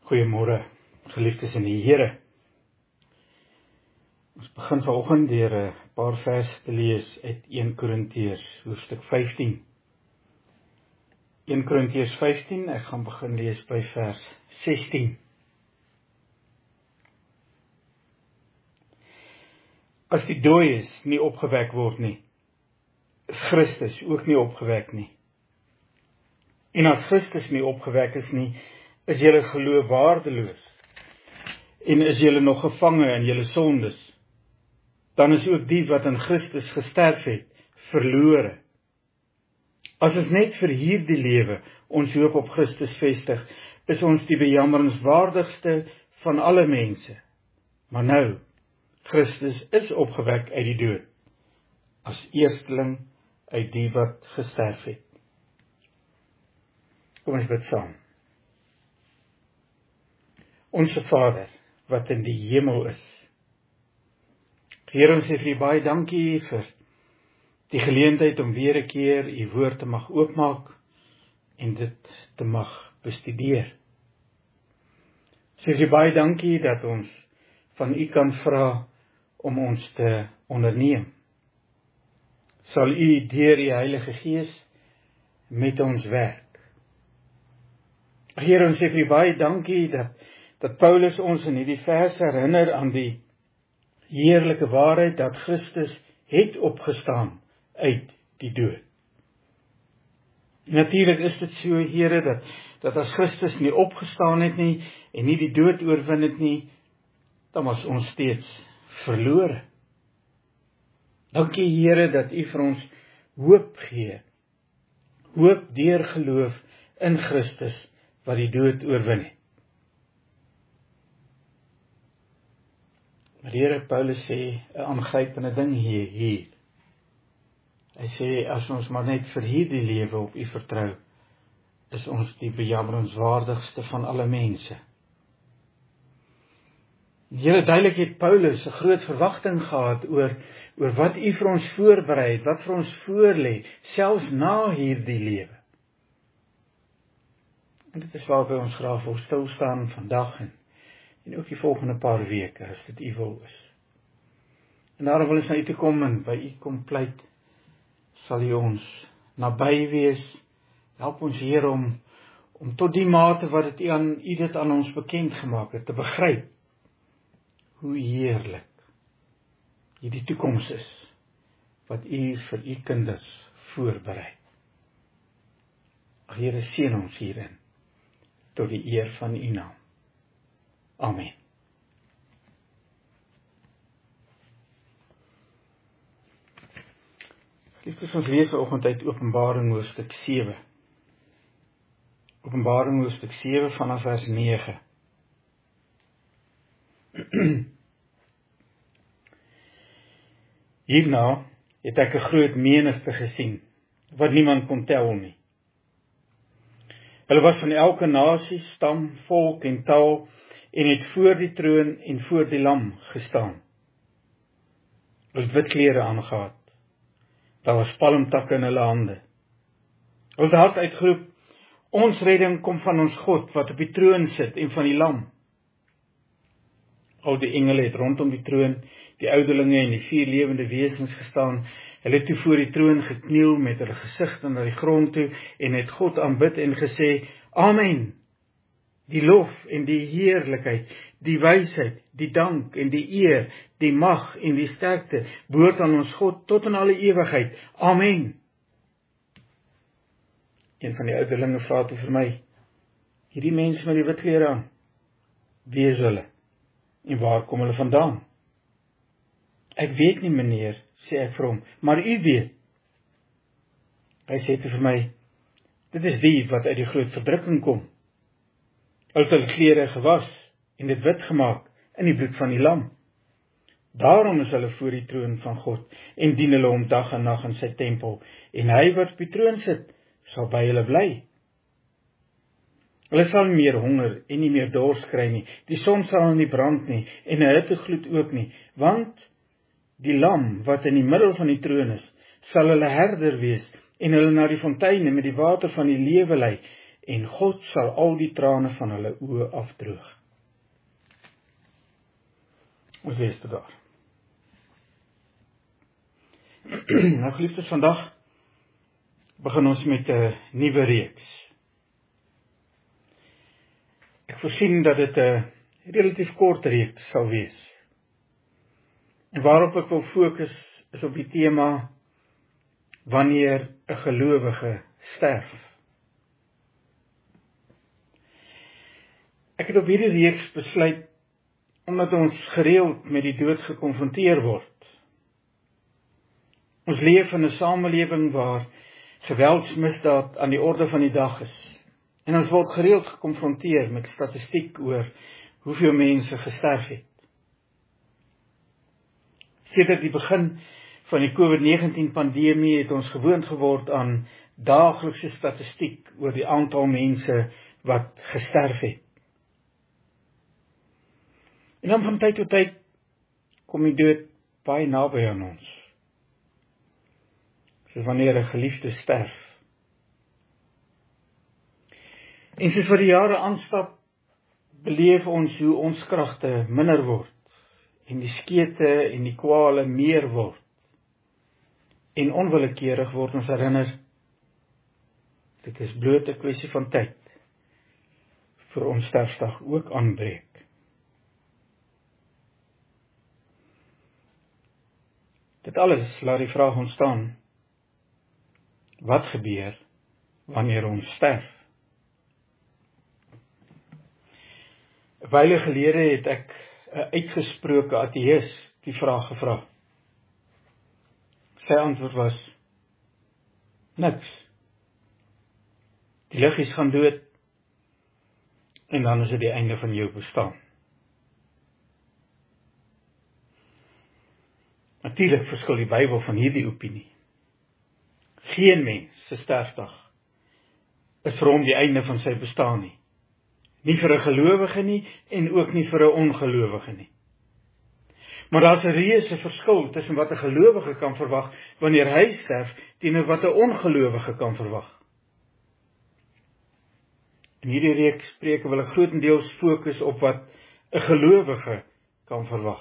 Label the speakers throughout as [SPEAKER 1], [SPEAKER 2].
[SPEAKER 1] Goeiemôre, geliefdes in die Here. Ons begin vanoggend deur 'n paar verse te lees uit 1 Korintiërs hoofstuk 15. 1 Korintiërs 15, ek gaan begin lees by vers 16. As die dooies nie opgewek word nie, is Christus ook nie opgewek nie. En as Christus nie opgewek is nie, is julle geloof waardeloos, en is julle nog gevange in julle sondes, dan is ook die wat in Christus gesterf het, verlore. As ons net vir hierdie lewe ons hoop op Christus vestig, is ons die bejammerenswaardigste van alle mense. Maar nou, Christus is opgewek uit die dood, as eersteling uit die wat gesterf het. Kom ons bid saam. Onse Vader, wat in die hemel is. Here, ons sê vir U baie dankie vir die geleentheid om weer 'n keer U woord te mag oopmaak en dit te mag bestudeer. Sê vir U baie dankie dat ons van U kan vra om ons te onderneem. Sal U deur U Heilige Gees met ons werk. Here, ons sê vir U baie dankie dat Paulus ons in hierdie vers herinner aan die heerlike waarheid dat Christus het opgestaan uit die dood. Natuurlik is dit so, Here, dat as Christus nie opgestaan het nie en nie die dood oorwin het nie, dan was ons steeds verlore. Dankie, Here, dat U vir ons hoop gee. Hoop deur geloof in Christus wat die dood oorwin het. Maar Here, Paulus sê 'n aangrypende ding hier. Hy sê, as ons maar net vir hierdie lewe op U vertrou, is ons die bejammerenswaardigste van alle mense. Here, duidelik het Paulus 'n groot verwagting gehad oor wat U vir ons voorberei het, wat vir ons voorlê, selfs na hierdie lewe. En dit is waarby ons graag wil stilstaan vandag en ook die volgende paar weke, as dit U wil is. En daarom wil ons na U toe kom en by U kom pleit, sal U ons naby wees, help ons Here om tot die mate wat U dit aan ons bekend gemaak het, te begryp hoe heerlik hierdie toekoms is, wat U vir U kinders voorberei. Here, seën ons hierin, tot die eer van U naam. Amen. Liefdes, ons lees vanoggend uit Openbaring hoofstuk 7. Openbaring hoofstuk 7 vanaf vers 9. Hierna het ek 'n groot menigte gesien, wat niemand kon tel nie. Hulle was van elke nasie, stam, volk en taal, en het voor die troon en voor die lam gestaan. Hulle het wit klere aangehad. Daar was palmtakke in hulle hande. Hulle het hard uitgeroep, ons redding kom van ons God, wat op die troon sit, en van die lam. Al die engele het rondom die troon, die ouderlinge en die 4 lewende wesens gestaan. Hulle het toe voor die troon gekniel met hulle gesigte na die grond toe, en het God aanbid en gesê, Amen. Die lof en die heerlikheid, die wysheid, die dank en die eer, die mag en die sterkte, behoort aan ons God tot in alle ewigheid. Amen. Een van die ouderlinge vra toe vir my, hierdie mense met die wit klere aan, wie is hulle? En waar kom hulle vandaan? Ek weet nie, meneer, sê ek vir hom, maar u weet. Hy sê toe vir my, dit is die wat uit die groot verdrukking kom. Hulle het hulle klere gewas en dit wit gemaak in die bloed van die lam. Daarom is hulle voor die troon van God en dien hulle hom dag en nag in sy tempel. En hy wat op die troon sit, sal by hulle bly. Hulle sal nie meer honger en nie meer dors kry nie. Die son sal nie brand nie en 'n hittegloed ook nie, want die lam wat in die middel van die troon is, sal hulle herder wees en hulle na die fonteine met die water van die lewe lei, en God sal al die trane van hulle oë afdroog. Ons lees dit daar. Nou geliefdes, vandag begin ons met 'n nuwe reeks. Ek voorsien dat dit 'n relatief kort reeks sal wees. En waarop ek wil fokus is op die tema wanneer 'n gelowige sterf. Ek het op hierdie reeks besluit omdat ons gereeld met die dood gekonfronteer word. Ons leef in 'n samelewing waar geweldsmisdaad aan die orde van die dag is. En ons word gereeld gekonfronteer met statistiek oor hoeveel mense gesterf het. Sedert die begin van die COVID-19 pandemie het ons gewoond geword aan daaglikse statistiek oor die aantal mense wat gesterf het. En dan van tyd tot tyd kom die dood baie naby aan ons. Soos wanneer 'n geliefde sterf. En soos wat die jare aanstap, beleef ons hoe ons kragte minder word, en die skete en die kwale meer word. En onwillekeurig word ons herinner, dit is bloot 'n kwessie van tyd, vir ons sterfdag ook aanbreek. Dit alles laat die vraag ontstaan, wat gebeur wanneer ons sterf? 'n Wyle gelede het ek 'n uitgesproke ateïs die vraag gevra. Sy antwoord was, niks. Die liggies gaan dood, en dan is dit die einde van jou bestaan. Natuurlik verskil die Bybel van hierdie opinie. Geen mens se sterfdag is vir hom die einde van sy bestaan nie. Nie vir 'n gelowige nie, en ook nie vir 'n ongelowige nie. Maar daar's 'n reuse verskil tussen wat 'n gelowige kan verwag wanneer hy sterf, teenoor wat 'n ongelowige kan verwag. In hierdie reeks spreuke wil ek grootendeels fokus op wat 'n gelowige kan verwag.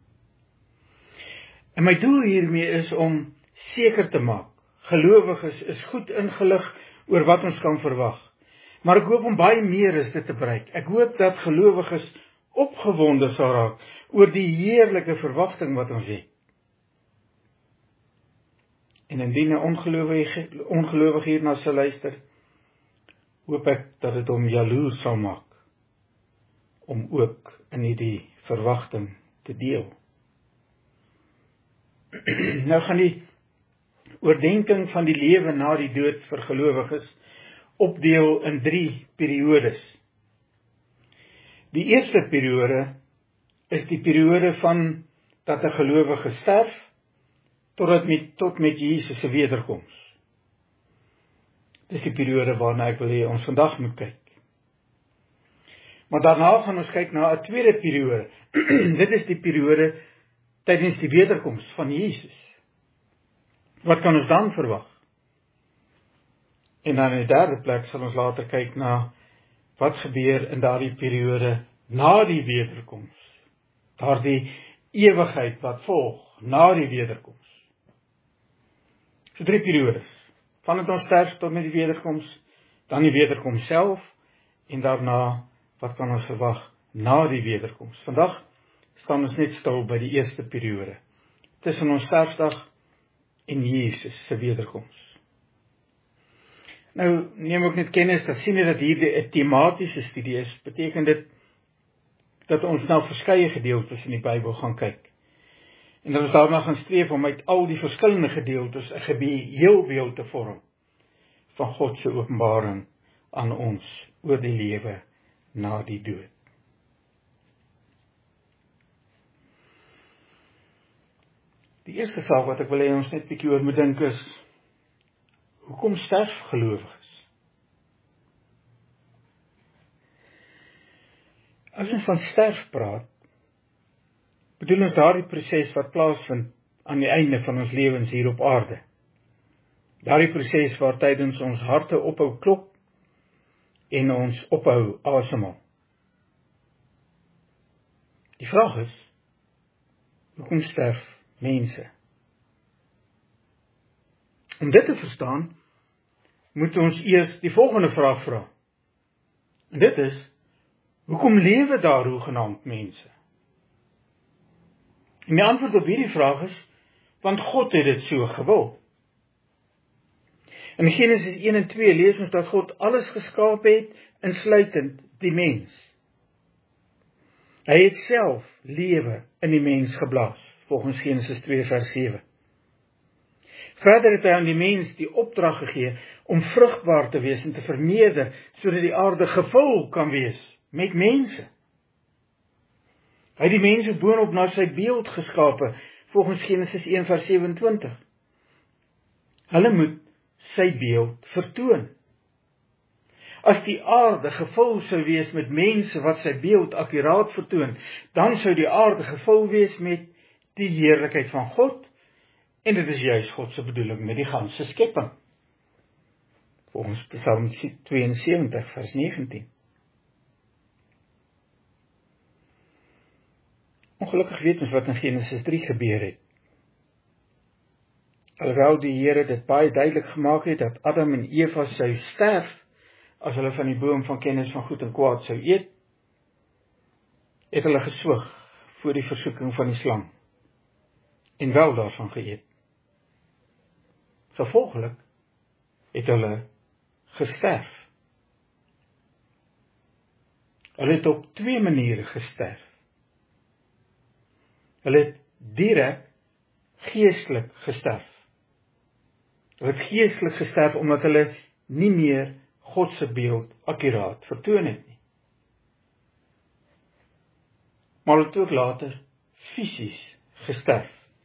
[SPEAKER 1] En my doel hiermee is om seker te maak, gelowiges is goed ingelig oor wat ons kan verwag. Maar ek hoop om baie meer as dit te bereik. Ek hoop dat gelowiges opgewonde sal raak oor die heerlike verwagting wat ons het. En indien 'n ongelowige hierna sal luister, hoop ek dat dit hom jaloers sal maak om ook in hierdie verwagting te deel. Nou gaan die oordenking van die lewe na die dood vir gelowiges opdeel in 3 periodes. Die eerste periode is die periode van dat 'n gelowige sterf tot met Jesus se wederkoms. Dis die periode waarna ek wil hê ons vandag moet kyk. Maar daarna gaan ons kyk na 'n tweede periode. Dit is die periode tydens die wederkoms van Jesus. Wat kan ons dan verwag? En dan in die derde plek sal ons later kyk na wat gebeur in daardie periode na die wederkoms. Daardie ewigheid wat volg na die wederkoms. So 3 periodes. Vandat ons sterf tot met die wederkoms, dan die wederkoms self, en daarna wat kan ons verwag na die wederkoms. Vandag staan ons net stil by die eerste periode, tussen ons sterfdag en Jesus se wederkoms. Nou, neem ook net kennis, dat sien jy dat hier 'n tematiese studie is, beteken dit, dat ons nou verskeie gedeeltes in die Bybel gaan kyk. En dat ons daarna gaan streef om uit al die verskillende gedeeltes 'n geheelbeeld te vorm, van God se openbaring aan ons, oor die lewe na die dood. Die eerste saak wat ek wil hê ons net bietjie oor moet dink is, hoekom sterf gelowiges? As ons van sterf praat, bedoel ons daardie proses wat plaasvind aan die einde van ons lewens hier op aarde. Daardie proses waar tydens ons harte ophou klop en ons ophou asemhaal. Die vraag is, hoekom sterf mense? Om dit te verstaan, moet ons eers die volgende vraag vra. En dit is, hoekom lewe daar hoegenaamd mense? En die antwoord op hierdie vraag is, want God het dit so gewil. In Genesis 1 en 2 lees ons dat God alles geskaap het, insluitend die mens. Hy het self lewe in die mens geblaas, volgens Genesis 2 vers 7. Verder het hy aan die mens die opdrag gegee om vrugbaar te wees en te vermeerder, sodat die aarde gevul kan wees met mense. Hy het die mense boonop na sy beeld geskape, volgens Genesis 1 vers 27. Hulle moet sy beeld vertoon. As die aarde gevul sou wees met mense wat sy beeld akkuraat vertoon, dan sou die aarde gevul wees met die heerlikheid van God, en dit is juist God se bedoeling met die ganse skepping. Volgens Psalm 72 vers 19. Ongelukkig weet ons wat in Genesis 3 gebeur het. Alhoewel die Here dit baie duidelik gemaak het dat Adam en Eva sou sterf as hulle van die boom van kennis van goed en kwaad sou eet, het hulle geswyg voor die versoeking van die slang en wel daarvan geëet. Gevolglik het hulle gesterf. Hulle het op 2 maniere gesterf. Hulle het direk geestelik gesterf. Hulle het geestelik gesterf omdat hulle nie meer God se beeld akkuraat vertoon het nie. Maar hulle het ook later fisies gesterf.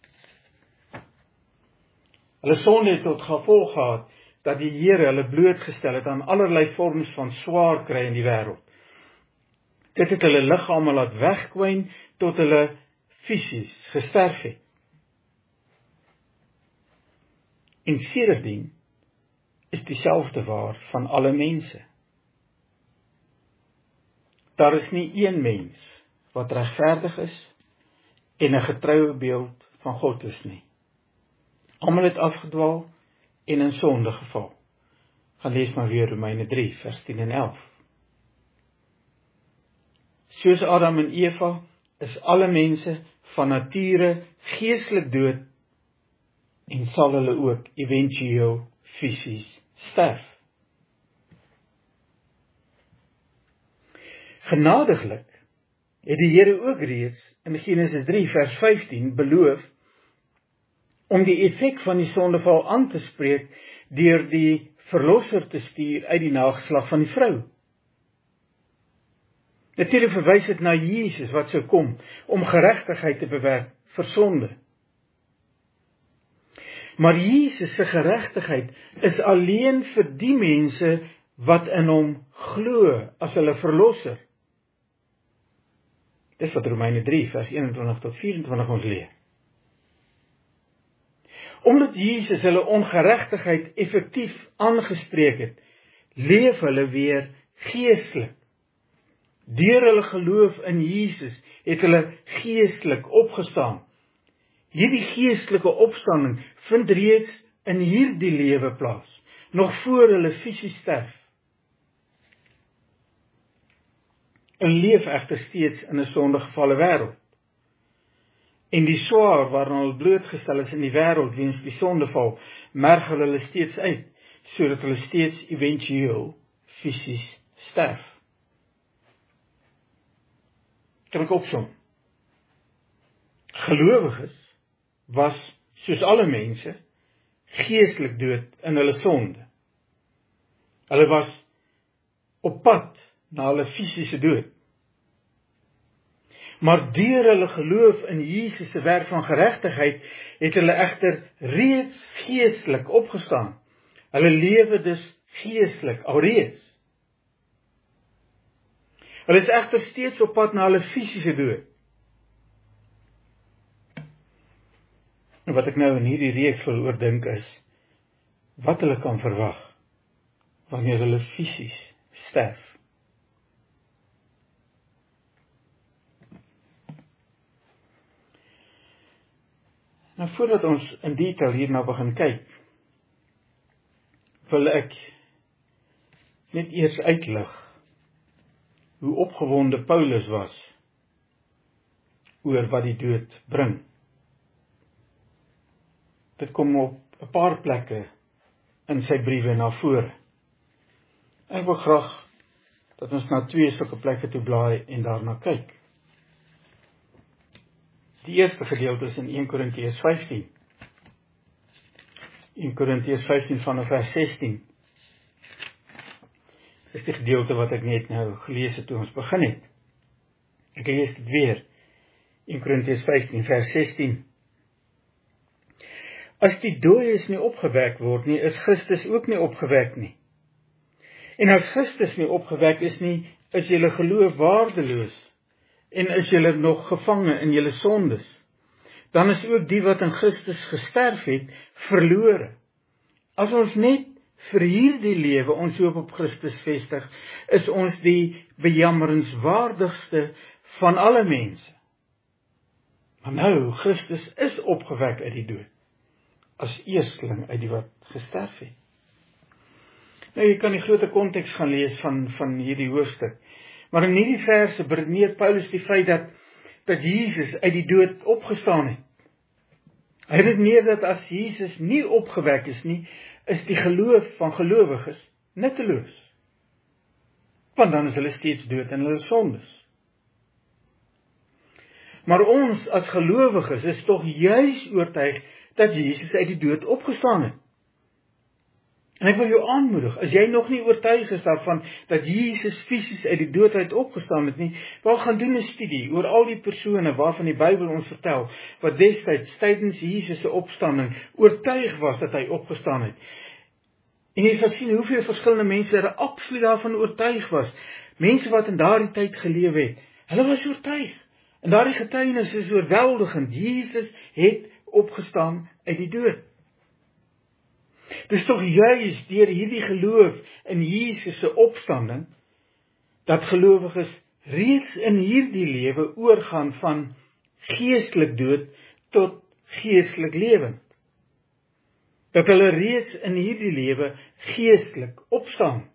[SPEAKER 1] Hulle sonde het tot gevolg gehad dat die Here hulle blootgestel het aan allerlei vorms van swaar kry in die wêreld. Dit het hulle liggame laat wegkwyn tot hulle fisies gesterf het. En sedertdien is dieselfde waar van alle mense. Daar is nie een mens wat regverdig is en 'n getroue beeld van God is nie. Almal het afgedwaal en in sonde geval. Gaan lees maar weer Romeine 3 vers 10 en 11. Soos Adam en Eva is alle mense van nature geestelik dood en sal hulle ook éventueel fisies sterf. Genadiglik het die Here ook reeds in Genesis 3 vers 15 beloof om die effek van die sondeval aan te spreek deur die verlosser te stuur uit die nageslag van die vrou. Natuurlik verwys dit na Jesus wat sou kom om geregtigheid te bewerk vir sonde. Maar Jesus se geregtigheid is alleen vir die mense wat in hom glo as hulle verlosser. Dis wat Romeine 3 vers 21 tot 24 ons leer. Omdat Jesus hulle ongeregtigheid effektief aangespreek het, leef hulle weer geestelik. Deur hulle geloof in Jesus het hulle geestelik opgestaan. Hierdie geestelike opstanding vind reeds in hierdie lewe plaas, nog voor hulle fisies sterf. Hulle leef egter steeds in 'n sondegevalle wêreld. En die swaar waaraan hulle blootgestel is in die wêreld weens die sondeval, merg hulle steeds uit, sodat hulle steeds éventueel fisies sterf. Kan ek opsom? Gelowiges was, soos alle mense, geestelik dood in hulle sonde. Hulle was op pad na hulle fisiese dood. Maar deur hulle geloof in Jesus se werk van geregtigheid, het hulle egter reeds geestelik opgestaan. Hulle lewe dus geestelik alreeds. Hulle is egter steeds op pad na hulle fisiese dood. En wat ek nou in hierdie reeks wil oordink is, wat hulle kan verwag, wanneer hulle fisies sterf. Nou voordat ons in detail hierna begin kyk, wil ek net eers uitlig hoe opgewonde Paulus was oor wat die dood bring. Dit kom op 'n paar plekke in sy briewe na vore. Ek wil graag dat ons na 2 sulke plekke toe blaai en daarna kyk. Die eerste gedeelte is in 1 Korintiërs 15. 1 Korintiërs 15 vanaf vers 16. Dis die gedeelte wat ek net nou gelees het toe ons begin het. Ek lees dit weer. 1 Korintiërs 15 vers 16. As die dooies nie opgewek word nie, is Christus ook nie opgewek nie. En as Christus nie opgewek is nie, is julle geloof waardeloos, en is julle nog gevange in julle sondes. Dan is ook die wat in Christus gesterf het, verlore. As ons net vir hierdie lewe ons hoop op Christus vestig, is ons die bejammerenswaardigste van alle mense. Maar nou, Christus is opgewek uit die dood, as eersteling uit die wat gesterf het. Nou, jy kan die grote konteks gaan lees van hierdie hoofstuk. Maar in hierdie verse beredeneer Paulus die feit dat Jesus uit die dood opgestaan het. Hy redeneer dat as Jesus nie opgewek is nie, is die geloof van gelowiges nutteloos. Want dan is hulle steeds dood in hulle sondes. Maar ons as gelowiges is tog juis oortuig dat Jesus uit die dood opgestaan het. En ek wil jou aanmoedig, as jy nog nie oortuig is daarvan dat Jesus fisies uit die dood uit opgestaan het nie, wel gaan doen 'n studie oor al die persone waarvan die Bybel ons vertel, wat destyds tydens Jesus se opstanding oortuig was dat hy opgestaan het. En jy sal sien hoeveel verskillende mense absoluut daarvan oortuig was. Mense wat in daardie tyd geleef het, hulle was oortuig. En daardie getuienis is oorweldigend. Jesus het opgestaan uit die dood. Dis tog juis deur hierdie geloof in Jesus se opstanding, dat gelowiges reeds in hierdie lewe oorgaan van geestelik dood tot geestelik lewend. Dat hulle reeds in hierdie lewe geestelik opstaan.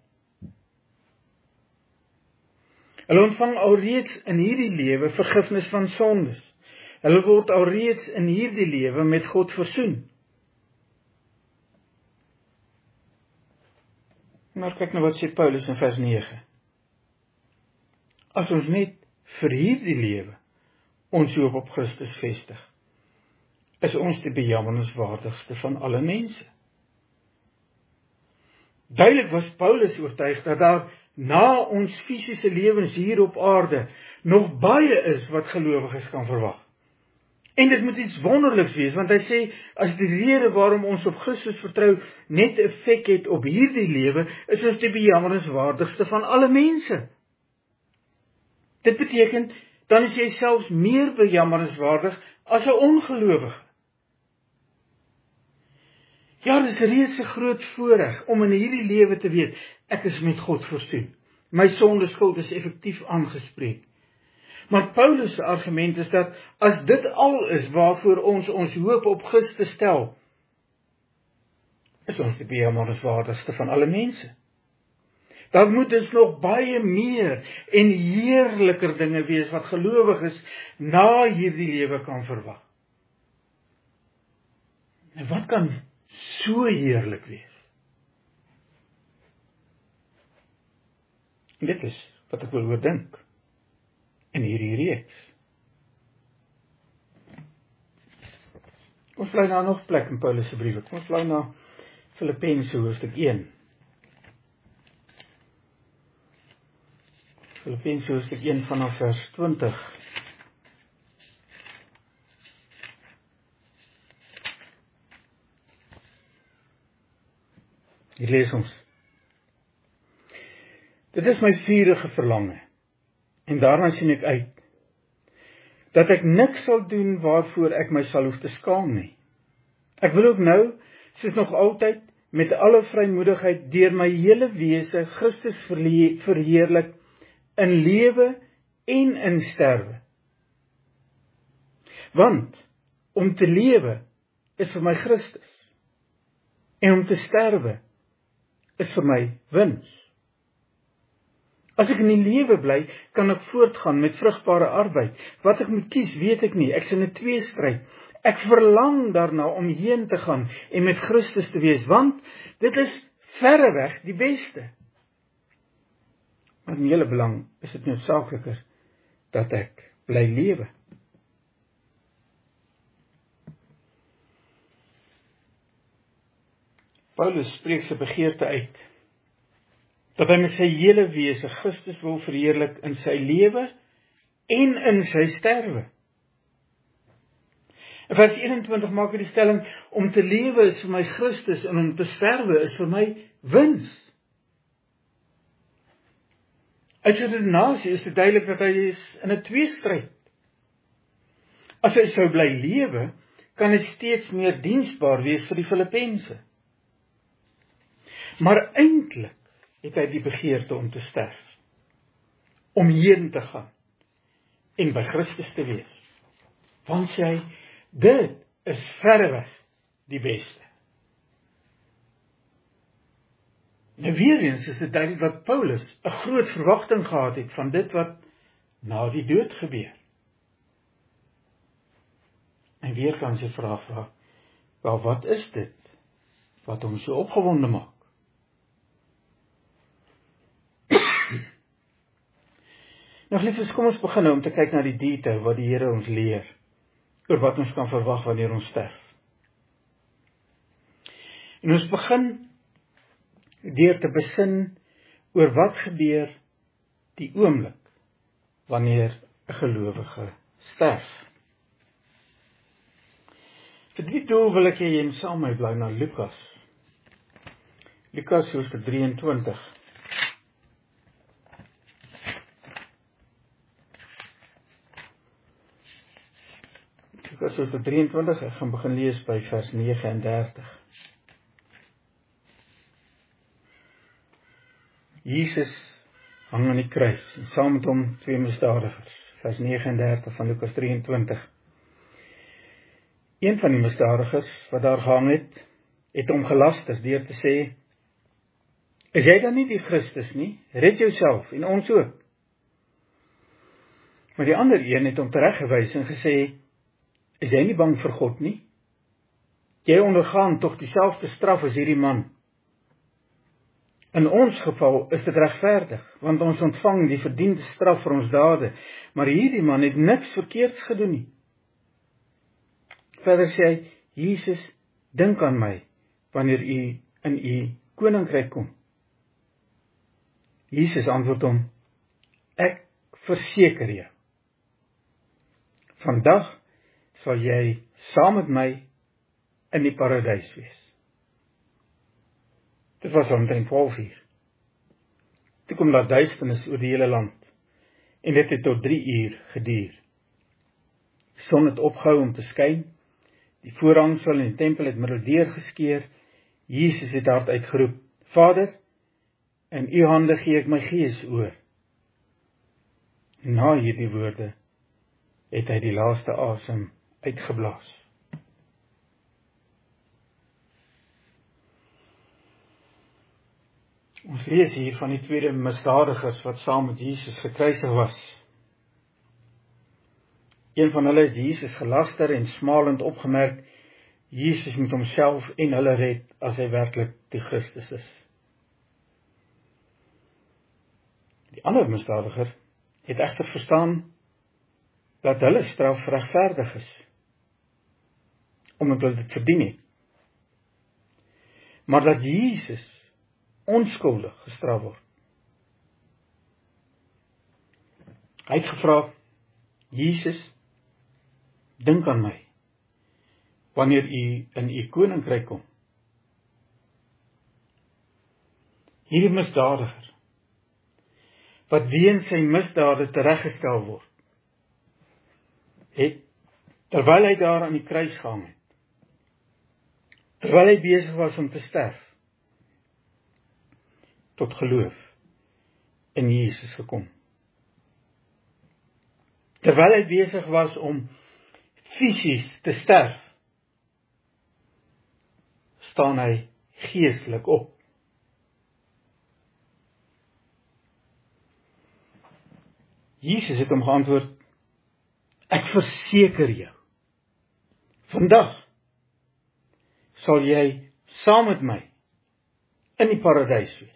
[SPEAKER 1] Hulle ontvang alreeds in hierdie lewe vergifnis van sondes. Hulle word alreeds in hierdie lewe met God versoen. Maar kyk nou wat sê Paulus in vers 9. As ons net vir hierdie lewe ons hoop op Christus vestig, is ons die bejammerenswaardigste van alle mense. Duidelik was Paulus oortuig dat daar na ons fisiese lewens hier op aarde nog baie is wat gelowiges kan verwag. En dit moet iets wonderliks wees, want hy sê, as die rede waarom ons op Christus vertrou net effek het op hierdie lewe, is ons die bejammerenswaardigste van alle mense. Dit beteken, dan is jy selfs meer bejammerenswaardig as 'n ongelowige. Ja, dit is reeds 'n groot voorreg om in hierdie lewe te weet, ek is met God versoen. My sondeskuld is effektief aangespreek. Maar Paulus se argument is dat, as dit al is waarvoor ons hoop op Christus stel, is ons die bejammerenswaardigste van alle mense. Dan moet dus nog baie meer en heerliker dinge wees wat gelowiges na hierdie lewe kan verwag. En wat kan so heerlik wees? En dit is wat ek wil oordink in hierdie reeks. Kom ons bly na nog plek in Paulus se briewe. Kom ons bly na Filippense hoofstuk 1. Filippense hoofstuk 1 vanaf vers 20. Hier lees ons. Dit is my vurige verlange, en daarna sien ek uit, dat ek niks sal doen waarvoor ek my sal hoef te skaam nie. Ek wil ook nou, soos nog altyd, met alle vrymoedigheid deur my hele wese Christus verheerlik in lewe en in sterwe. Want om te lewe is vir my Christus en om te sterwe is vir my wins. As ek in die lewe bly, kan ek voortgaan met vrugbare arbeid. Wat ek moet kies, weet ek nie. Ek is in 'n tweestryd. Ek verlang daarna om heen te gaan en met Christus te wees, want dit is verreweg die beste. Maar in hele belang is dit noodsaakliker dat ek bly lewe. Paulus spreek sy begeerte uit, dat hy met sy hele wese Christus wil verheerlik in sy lewe en in sy sterwe. In vers 21 maak hy die stelling, om te lewe is vir my Christus en om te sterwe is vir my wins. Uit sy redenasie is dit duidelik dat hy is in 'n tweestryd. As hy sou bly lewe, kan hy steeds meer diensbaar wees vir die Filippense. Maar eintlik het hy die begeerte om te sterf, om heen te gaan en by Christus te wees. Want sê hy, dit is verreweg die beste. Nou weer eens is dit duidelik dat Paulus 'n groot verwagting gehad het van dit wat na die dood gebeur. En weer kan sy vraag vra, wel wat is dit wat hom so opgewonde maak? Nou geliefdes, kom ons begin nou om te kyk na die detail wat die Here ons leer oor wat ons kan verwag wanneer ons sterf. En ons begin deur te besin oor wat gebeur die oomblik wanneer 'n gelowige sterf. Vir die doel wil ek hê jy moet saam met my bly na Lukas. Lukas hoofstuk 23. Lukas hoofstuk 23, ek gaan begin lees by vers 39. Jesus hang aan die kruis, en saam met hom 2 misdadigers, vers 39 van Lukas 23. Een van die misdadigers wat daar gehang het hom gelaster deur te sê, is jy dan nie die Christus nie? Red jouself en ons ook. Maar die ander een het hom tereggewys en gesê, is jy nie bang vir God nie? Jy ondergaan tog dieselfde straf as hierdie man. In ons geval is dit regverdig, want ons ontvang die verdiende straf vir ons dade, maar hierdie man het niks verkeerds gedoen nie. Verder sê hy, Jesus, dink aan my, wanneer u in u koninkryk kom. Jesus antwoord hom, ek verseker jou, vandag sal jy saam met my in die paradys wees. Dit was omtrent 12 uur. Toe kom daar duisternis oor die hele land, en dit het tot 3 uur geduur. Die son het opgehou om te skyn, die voorhangsel in die tempel het middeldeur geskeur, Jesus het hard uitgeroep, Vader, in u hande gee ek my gees oor. Na hierdie woorde het hy die laaste asem uitgeblaas. Ons lees hier van die tweede misdadigers wat saam met Jesus gekruisig was. Een van hulle het Jesus gelaster en smalend opgemerk, Jesus moet homself en hulle red as hy werklik die Christus is. Die ander misdadiger het egter verstaan dat hulle straf regverdig is, omdat hulle dit verdien het. Maar dat Jesus onskuldig gestraf word. Hy het gevra, Jesus, dink aan my, wanneer u in u koninkryk kom. Hierdie misdadiger, wat weens sy misdade tereggestel word, het, terwyl hy daar aan die kruis gehang het, terwyl hy besig was om te sterf, tot geloof in Jesus gekom. Terwyl hy besig was om fisies te sterf, staan hy geestelik op. Jesus het hom geantwoord, ek verseker jou, vandag sal jy saam met my in die paradys wees.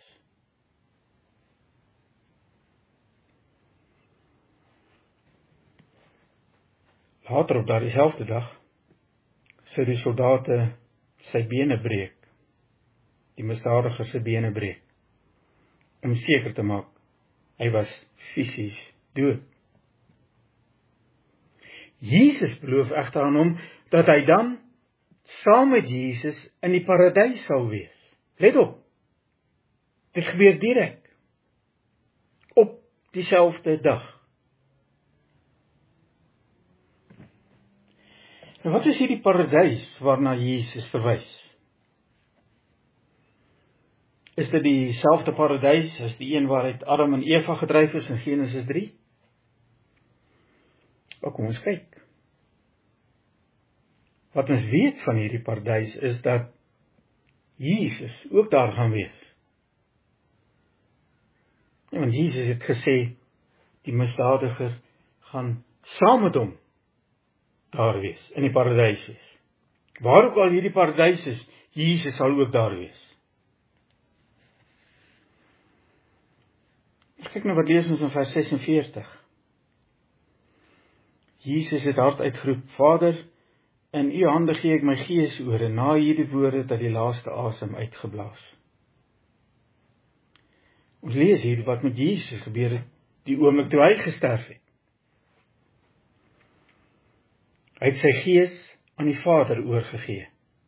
[SPEAKER 1] Later op daardie selfde dag sou die soldate sy bene breek, die misdadiger sy bene breek, om seker te maak, hy was fisies dood. Jesus beloof egter aan hom, dat hy dan saam met Jesus in die paradys sal wees. Let op, dit gebeur direk, op dieselfde dag. En wat is hierdie paradys waarna Jesus verwys? Is dit dieselfde paradys as die een waaruit Adam en Eva gedryf is in Genesis 3? Kom ons kyk. Wat ons weet van hierdie paradys is dat Jesus ook daar gaan wees. Ja, want Jesus het gesê, die misdadiger gaan saam met hom daar wees, in die paradys wees. Waar ook al hierdie paradys is, Jesus sal ook daar wees. Kyk nou wat lees ons in vers 46. Jesus het hard uitgeroep, Vader, in u hande gee ek my gees oor, en na hierdie woorde het hy die laaste asem uitgeblaas. Ons lees hier wat met Jesus gebeur het, die oomblik toe hy gesterf het. Hy het sy gees aan die Vader oorgegee.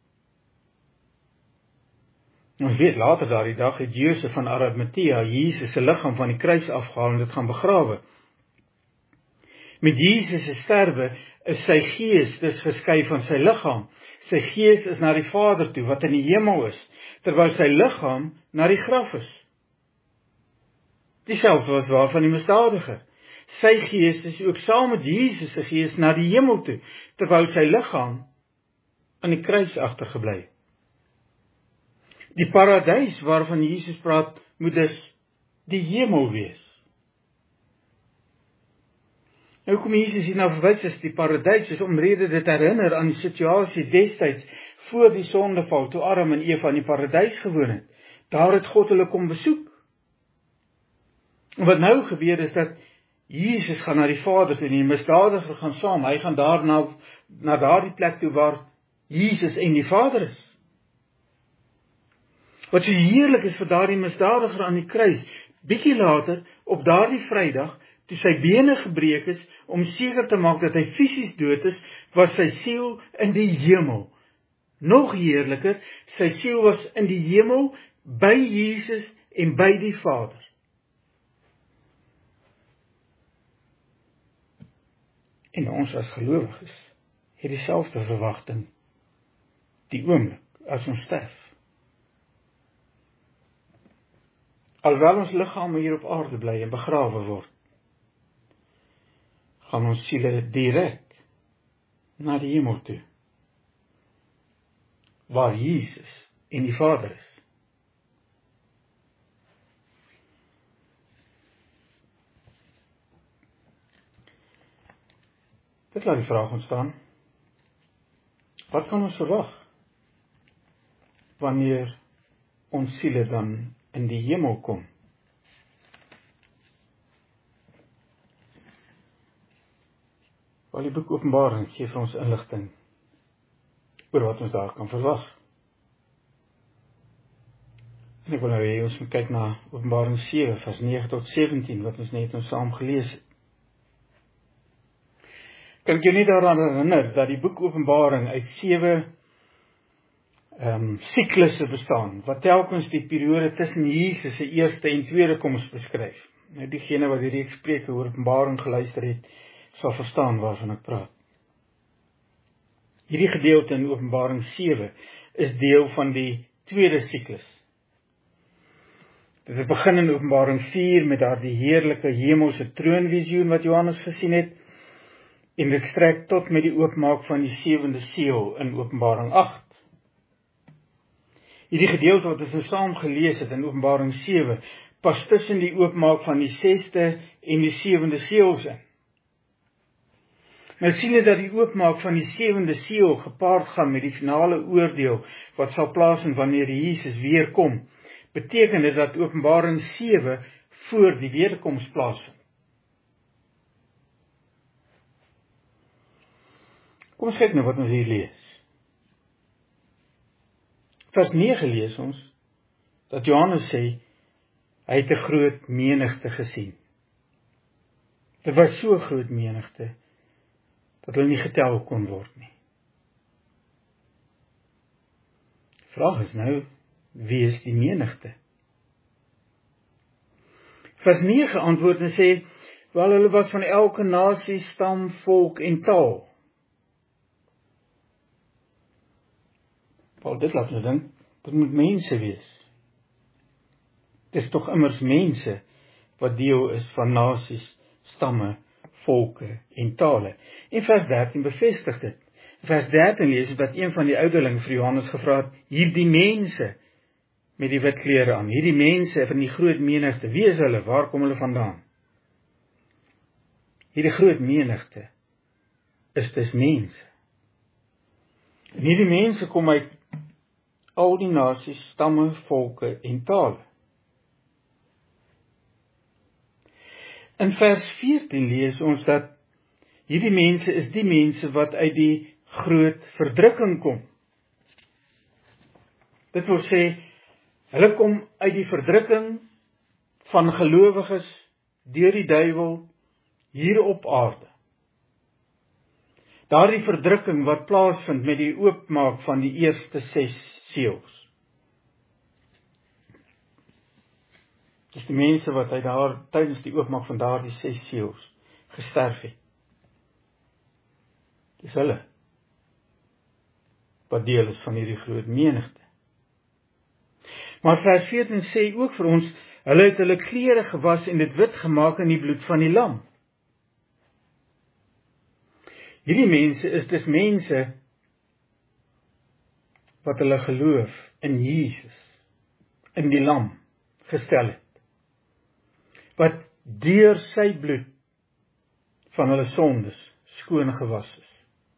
[SPEAKER 1] Ons weet later daardie dag het Josef van Arimatea Jesus se liggaam van die kruis afgehaal en dit gaan begrawe. Met Jesus se sterwe is sy gees dus geskei van sy liggaam. Sy gees is na die Vader toe wat in die hemel is, terwyl sy liggaam na die graf is. Dieselfde was waar van die misdadiger. Sy gees is ook saam met Jesus se gees na die hemel toe, terwyl sy liggaam aan die kruis agtergebly. Die paradys waarvan Jesus praat, moet dus die hemel wees. Nou kom Jesus hier na verwys as die paradys, is omrede dit herinner aan die situasie destyds voor die sondeval, toe Adam en Eva in die paradys gewoon het. Daar het God hulle kom besoek. En wat nou gebeur is dat Jesus gaan na die Vader toe en die misdadiger gaan saam. Hy gaan daar na daardie plek toe waar Jesus en die Vader is. Wat so heerlik is vir daardie misdadiger aan die kruis, bietjie later, op daardie Vrydag, toe sy bene gebreek is, om seker te maak dat hy fisies dood is, was sy siel in die hemel. Nog heerliker, sy siel was in die hemel, by Jesus en by die Vader. En ons as gelowiges het dieselfde verwagting, die oomblik as ons sterf. Alhoewel ons liggame hier op aarde bly en begrawe word, gaan ons siele direk na die hemel toe, waar Jesus en die Vader is. Dit laat die vraag ontstaan, wat kan ons verwag, wanneer ons siele dan in die hemel kom? Wel, die boek Openbaring gee vir ons inligting oor wat ons daar kan verwag. En ek wil nou hê ons moet kyk na Openbaring 7, vers 9 tot 17, wat ons net ons saam gelees het. Kan ek jou nie daaraan herinner dat die boek Openbaring uit 7 siklusse bestaan, wat telkens die periode tussen Jesus se eerste en tweede koms beskryf. Nou diegene wat hierdie spreuke oor Openbaring geluister het, sal verstaan waarvan ek praat. Hierdie gedeelte in Openbaring 7 is deel van die tweede siklus. Dit begin in Openbaring 4 met daardie heerlike hemelse troonvisioen wat Johannes gesien het, en dit strek tot met die oopmaak van die 7de seël in Openbaring 8. Hierdie gedeelte wat ons saam gelees het in Openbaring 7, pas tussen die oopmaak van die 6de en die 7de seëls in. Nou sien jy dat die oopmaak van die 7de seël gepaard gaan met die finale oordeel wat sal plaasvind wanneer Jesus weer kom. Beteken dit dat Openbaring 7 voor die wederkoms plaasvind. Kom ons kyk nou wat ons hier lees. Vers 9 lees ons, dat Johannes sê, hy het 'n groot menigte gesien. Dit was so groot menigte, dat hulle nie getel kon word nie. Die vraag is nou, wie is die menigte? Vers 9 antwoord en sê, wel hulle was van elke nasie, stam, volk en taal. Wel, dit laat ons dink, dit moet mense wees. Dit is tog immers mense, wat deel is van nasies, stamme, volke en tale. En vers 13 bevestig dit. Vers 13 lees dat een van die ouderlinge vir Johannes gevra het, hierdie mense met die wit klere aan, hierdie mense van die groot menigte, wie is hulle, waar kom hulle vandaan? Hierdie groot menigte is dus mense. En hierdie mense kom uit al die nasies, stamme, volke en tale. In vers 14 lees ons dat hierdie mense is die mense wat uit die groot verdrukking kom. Dit wil sê, hulle kom uit die verdrukking van gelowiges deur die duiwel hier op aarde. Daardie verdrukking wat plaasvind met die oopmaak van die eerste 6 seëls. Dis die mense wat uit tydens die oopmaak van daardie 6 seëls gesterf het. Dis hulle wat deel is van hierdie groot menigte. Maar vers 14 sê ook vir ons, hulle het hulle klere gewas en dit wit gemaak in die bloed van die lam. Hierdie mense is dus mense wat hulle geloof in Jesus, in die lam gestel het. Wat deur sy bloed van hulle sondes skoon gewas is.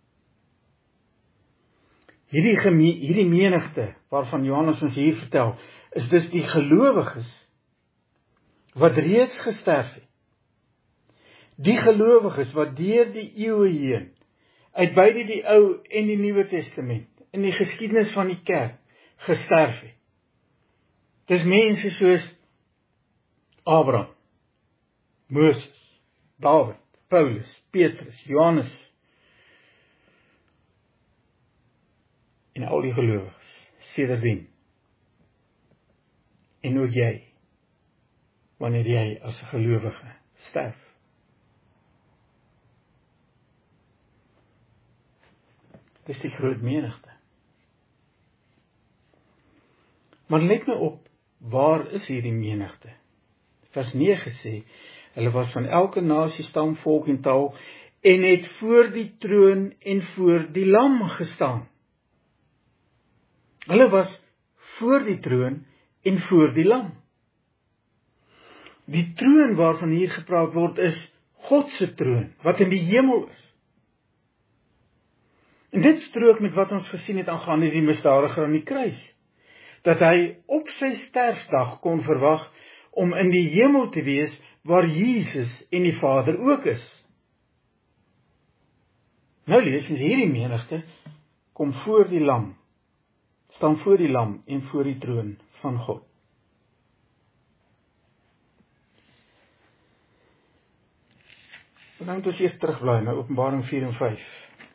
[SPEAKER 1] Hierdie menigte waarvan Johannes ons hier vertel, is dus die gelowiges wat reeds gesterf het. Die gelowiges wat deur die eeue heen, uit beide die Ou en die Nuwe Testament, in die geskiedenis van die kerk, gesterf het. Dis mense soos Abraham, Moses, Dawid, Paulus, Petrus, Johannes, en al die gelowiges, sedertdien. En ook jy, wanneer jy as 'n gelowige sterf. Dis die groot menigte. Maar let nou op, waar is hierdie menigte? Vers 9 sê, hulle was van elke nasie, stam, volk en taal, en het voor die troon en voor die lam gestaan. Hulle was voor die troon en voor die lam. Die troon waarvan hier gepraat word is God se troon, wat in die hemel is. En dit strook met wat ons gesien het aangaande die misdadiger aan die kruis. Dat hy op sy sterfdag kon verwag om in die hemel te wees waar Jesus en die Vader ook is. Nou lees ons hierdie menigte kom voor die lam, staan voor die lam en voor die troon van God. Dan moet ons eers terugblaai na Openbaring 4 en 5.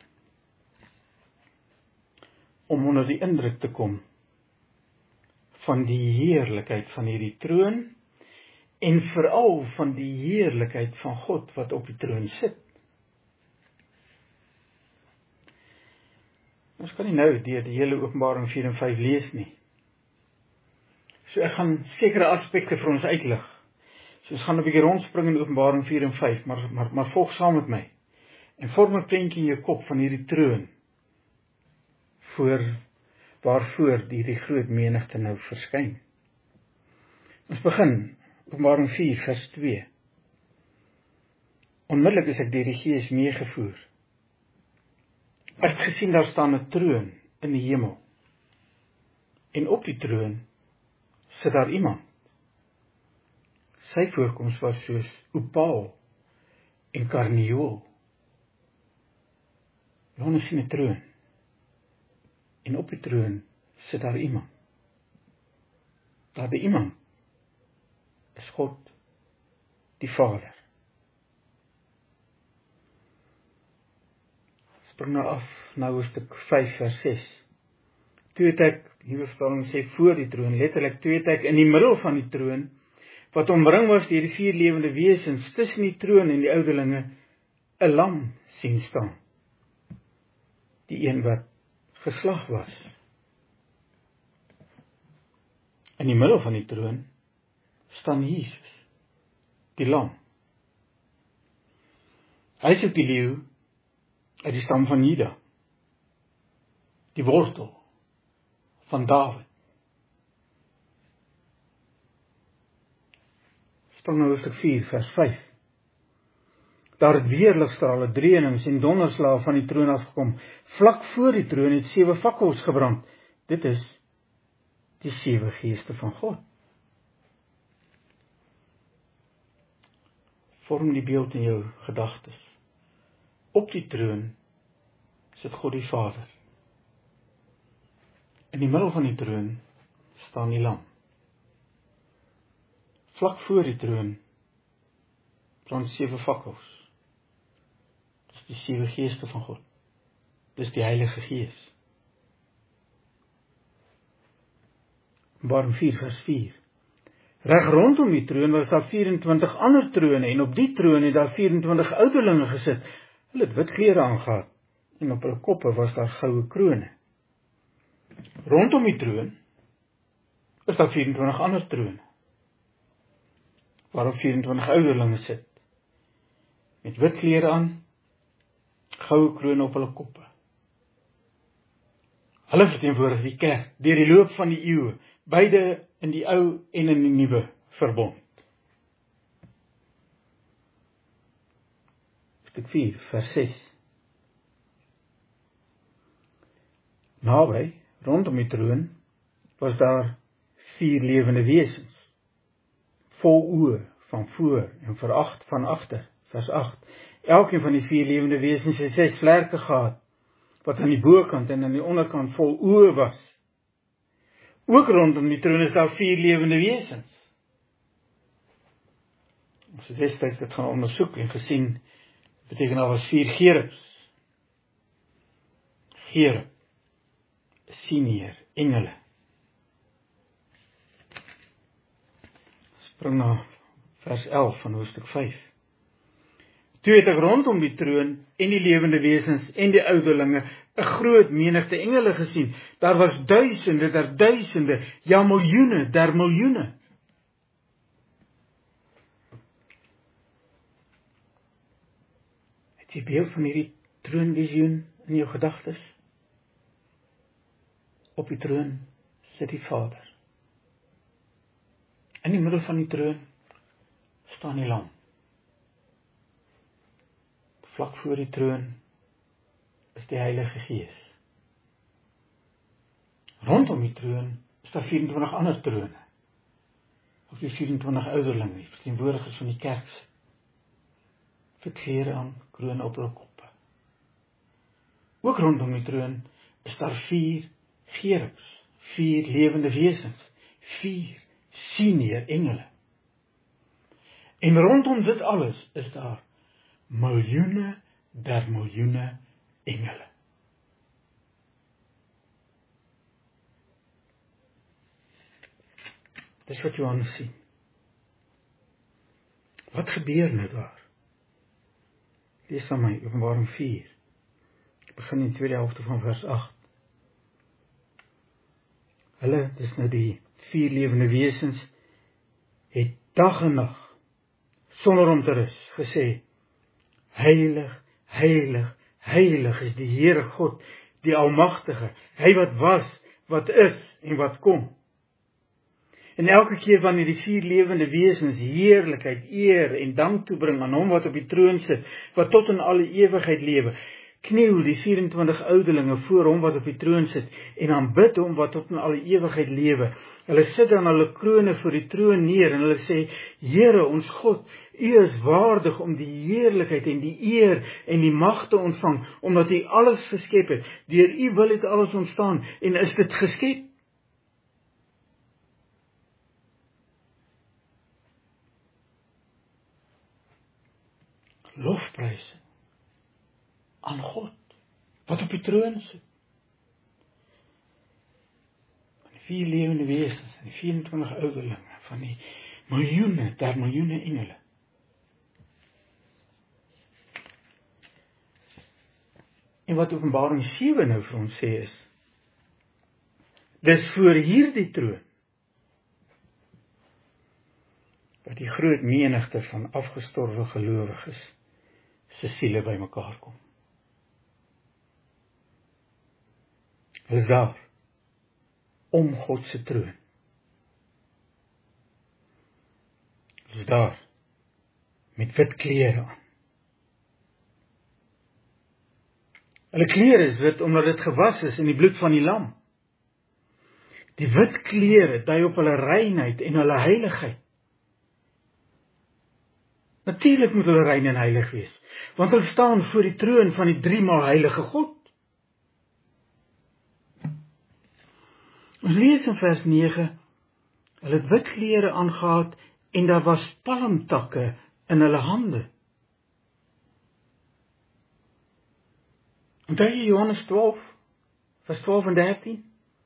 [SPEAKER 1] Om onder die indruk te kom van die heerlikheid van hierdie troon en veral van die heerlikheid van God wat op die troon sit. Ons kan nie nou deur die hele Openbaring 4 en 5 lees nie. So ek gaan sekere aspekte vir ons uitlig. So ons gaan 'n bietjie rondspring in Openbaring 4 en 5, maar volg saam met my. En vorm 'n prentjie in jou kop van hierdie troon, waarvoor die groot menigte nou verskyn. Ons begin, Openbaring 4 vers 2. Onmiddellik is ek deur die Gees meegevoer. Ek het gesien daar staan 'n troon in die hemel. En op die troon sit daar iemand. Sy voorkoms was soos opaal en karnieul. Johannes sien 'n troon. En op die troon sit daar iemand. Daardie iemand is God, die Vader. Spring nou af na hoofstuk 5 vers 6. Toe het ek, nuwe vertaling sê, voor die troon, letterlik toe het ek in die middel van die troon, wat omring was deur die 4 lewende wesens, tussen die troon en die ouderlinge, 'n lam sien staan. Die een wat geslag was. In die middel van die troon staan Jesus, die lam. Hy is ook die leeu uit die stam van Juda, die wortel van Dawid. Spring nou hoofstuk 4 vers 5. Daar het weer ligstrale, dreunings en donderslae van die troon afgekom. Vlak voor die troon het 7 fakkels gebrand. Dit is die 7 geeste van God. Vorm die beeld in jou gedagtes. Op die troon sit God die Vader. In die middel van die troon staan die lam. Vlak voor die troon brand 7 fakkels. Dis die 7 geeste van God. Dis die Heilige Gees. Openbaring 4 vers 4. Reg rondom die troon was daar 24 ander trone, en op die troon het daar 24 ouderlinge gesit. Hulle het wit klere aangehad, en op hulle koppe was daar goue krone. Rondom die troon is daar 24 ander trone, waarop 24 ouderlinge sit, met wit klere aan, goue krone op hulle koppe. Hulle verteenwoordig die kerk, deur die loop van die eeue, beide in die ou en in die nuwe verbond. Stuk 4, vers 6. Naby, rondom die troon, was daar 4 lewende wesens, vol oë van voor en van agter, vers 8. Elkeen van die 4 lewende wesens het 6 vlerke gehad, wat aan die bokant en aan die onderkant vol oë was. Ook rondom die troon is daar 4 lewende wesens. Ons het destyds dit gaan ondersoek en gesien, beteken daar was 4 gerubs. Gerub, senior, engele. Spring na vers 11 van hoofstuk 5. Toe het ek rondom die troon en die lewende wesens en die ouderlinge 'n groot menigte engele gesien. Daar was duisende der duisende, ja miljoene der miljoene. Het jy beeld van hierdie troonvisioen in jou gedagtes? Op die troon sit die Vader. In die middel van die troon staan die lam. Vlak voor die troon is die Heilige Gees. Rondom die troon is daar 24 ander trone. Ook die 24 ouderlinge, die verteenwoordigers van die kerk. Wit klere aan, krone op hulle koppe. Ook rondom die troon is daar 4 gerubs, 4 lewende wesens, 4 senior engele. En rondom dit alles is daar miljoene der miljoene engele. Dis wat Johannes sien. Wat gebeur nou daar? Lees aan my Openbaring 4. Ek begin in die tweede helfte van vers 8. Hulle, dis nou die 4 lewende wesens, het dag en nag, sonder om te rus, gesê, heilig, heilig, heilig is die Here God, die Almagtige, hy wat was, wat is en wat kom. En elke keer wanneer die 4 lewende wesens heerlikheid, eer en dank toebring aan hom wat op die troon sit, wat tot in alle ewigheid lewe, kniel die 24 oudelinge voor hom wat op die troon sit, en aanbid hom wat tot in alle ewigheid lewe. Hulle sit dan hulle krone voor die troon neer, en hulle sê, Here, ons God, U is waardig om die heerlikheid en die eer en die mag te ontvang, omdat U alles geskep het. Deur U wil het alles ontstaan, en is dit geskep? Lofpryse aan God, wat op die troon sit. Van die 4 lewende wesens, en die 24 ouderlinge, van die miljoene, der miljoene engele. En wat Openbaring 7 nou vir ons sê is, dis voor hierdie troon, dat die groot menigte van afgestorwe gelowiges se siele by mekaar kom. Hulle is daar, om God se troon. Hulle is daar, met wit klere aan. Hulle klere is wit, omdat dit gewas is in die bloed van die lam. Die wit klere dui op hulle reinheid en hulle heiligheid. Natuurlik moet hulle rein en heilig wees, want hulle staan voor die troon van die 3-maal heilige God. Ons lees in vers 9, hulle het wit klere aangetree en daar was palmtakke in hulle hande. Onthou jy Johannes 12, vers 12 en 13?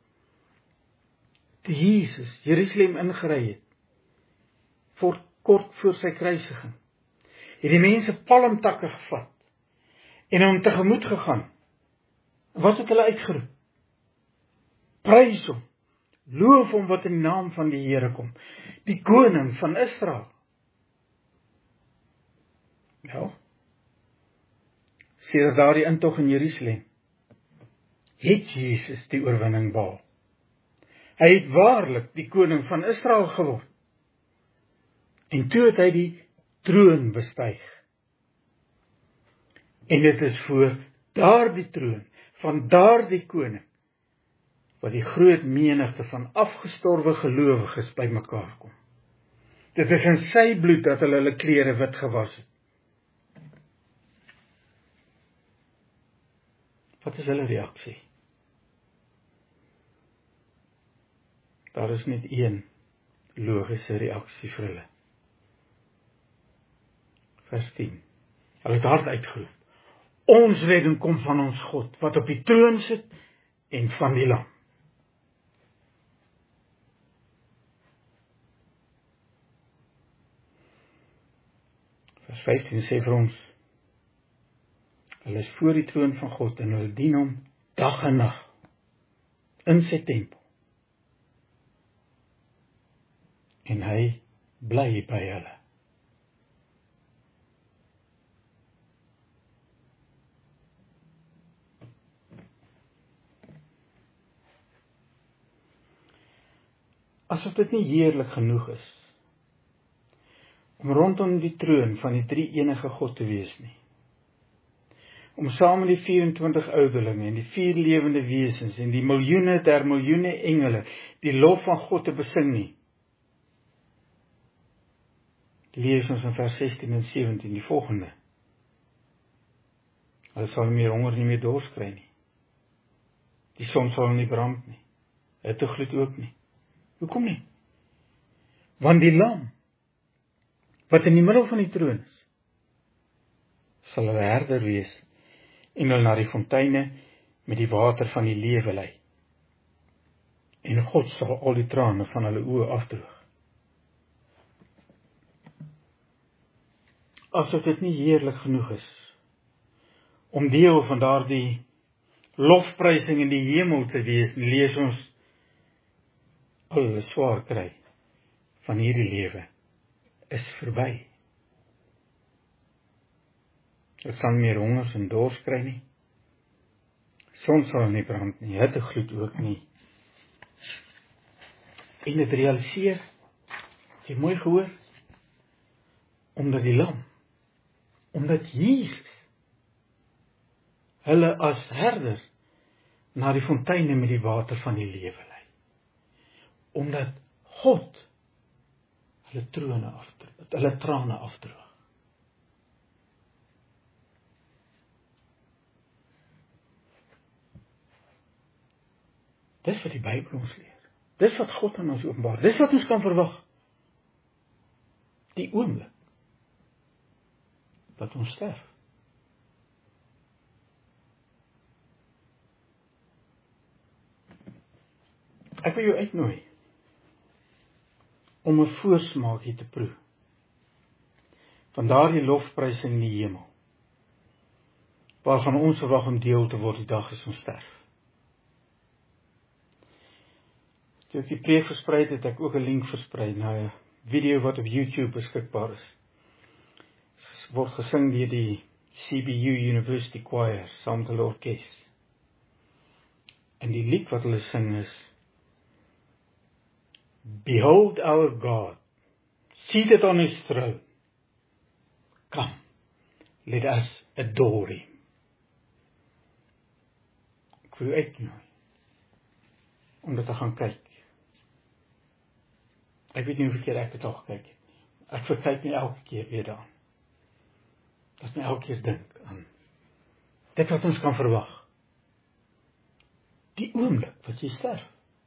[SPEAKER 1] Toe Jesus Jerusalem ingery het, kort voor sy kruisiging, het die mense palmtakke gevat en hom tegemoet gegaan. Wat het hulle uitgeroep? Prys hom, loof hom wat in die naam van die Here kom, die koning van Israel. Ja, sedert daardie intog in Jerusalem, het Jesus die oorwinning behaal. Hy het waarlik die koning van Israel geword. En toe het hy die troon bestyg. En dit is voor daardie troon, van daardie koning, wat die groot menigte van afgestorwe gelowiges by mekaar kom. Dit is in sy bloed dat hulle klere wit gewas het. Wat is hulle reaksie? Daar is net een logiese reaksie vir hulle. Vers 10. Hulle het hard uitgeroep. Ons redding kom van ons God, wat op die troon sit en van die lam. Vers 15 sê vir ons, hulle is voor die troon van God en hulle dien hom dag en nag in sy tempel. En hy bly by hulle. Asof dit nie heerlik genoeg is om rondom die troon van die drie-enige God te wees nie. Om saam met die 24 ouderlinge en die 4 lewende wesens en die miljoene der miljoene engele die lof van God te besing nie. Lees ons in vers 16 en 17 die volgende. Hulle sal nie meer honger, nie meer dors kry nie. Die son sal nie brand nie. Hittegloed ook nie. Hoekom nie? Want die lam, wat in die middel van die troon is, sal hulle herder wees en hulle na die fonteine met die water van die lewe lei. En God sal al die trane van hulle oë afdroog. Asof dit nie heerlik genoeg is om deel van daardie lofprysing in die hemel te wees, lees ons al hulle swaar kry van hierdie lewe is verby. Hulle sal nie meer hongers en dors kry nie. Son sal nie brand nie, hitte gloed ook nie. En dit realiseer, jy mooi gehoor, omdat die lam, omdat Jesus hulle as herder na die fonteine met die water van die lewe lei. Omdat God hulle trane afdroog. Dis wat die Bybel ons leer. Dis wat God aan ons openbaar. Dis wat ons kan verwag. Die oomblik wat ons sterf. Ek wil jou uitnooi om 'n voorsmaakie te proe van daardie lofprysing in die hemel, waarvan ons verwag om deel te word die dag as ons sterf. Toe ek die preek versprei het, het ek ook 'n link versprei na 'n video wat op YouTube beskikbaar is. Dit word gesing deur die CBU University Choir, saam met hulle orkes. En die lied wat hulle sing is Behold our God, seated on his throne. Come, let us adore him. Ek wil uitnooi om dit te gaan kyk. Ek weet nie hoeveel keer ek dit al gekyk het nie. Ek verkyk nie elke keer weer daaraan. Dat my elke keer dink aan dit wat ons kan verwag. Die oomblik wat jy sterf.